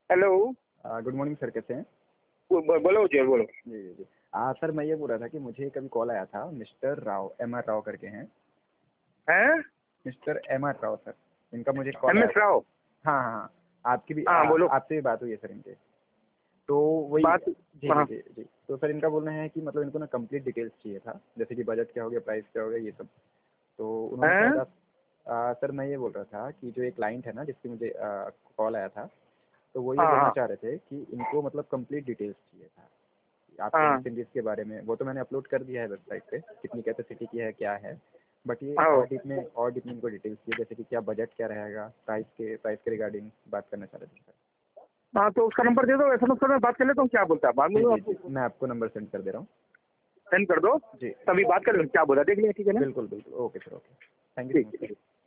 Hello. Good morning sir, कैसे हैं? बोलो जी, बोलो। जी जी जी। सर मैं ये बोल रहा था कि मुझे कभी कॉल आया था, मिस्टर राव, M.R. राव करके हैं। हैं? Mister M.R. राव सर, इनका मुझे कॉल आया MS था। राव। हाँ हाँ हाँ, आपकी भी हाँ बोलो। आपसे भी बात हुई है सर इनके। तो वही बात। जी जी हाँ जी जी। तो सर इनका बोलना है कि मतलब इनको ना कंप्लीट डिटेल्स चाहिए था, जैसे कि बजट क्या हो गया, प्राइस क्या हो गया, ये सब। तो उन्होंने हैं? शायद सर मैं ये बोल रहा था कि जो एक क्लाइंट है ना जिसकी मुझे कॉल आया था, तो वो ये हाँ बोलना हाँ चाह रहे थे कि इनको मतलब कंप्लीट डिटेल्स चाहिए था आपके हाँ मशीनरीज के बारे में। वो तो मैंने अपलोड कर दिया है वेबसाइट पे, कितनी कैपेसिटी की है, क्या है। बट ये हाँ। और डीप में इनको डिटेल्स चाहिए, जैसे कि क्या बजट क्या रहेगा, प्राइस के रिगार्डिंग बात करना चाह रहे थे सर। हाँ तो उसका नंबर दे दो, SMS पर मैं बात कर लेता हूँ, क्या बोलता है बाद में जी जी आपको जी, मैं आपको नंबर सेंड कर दे रहा हूँ। सेंड कर दो। जी तभी बात कर लो, क्या बोला देख लिया, ठीक है ना? बिल्कुल बिल्कुल, okay sir, okay, thank you ठीक सो मच है। सर।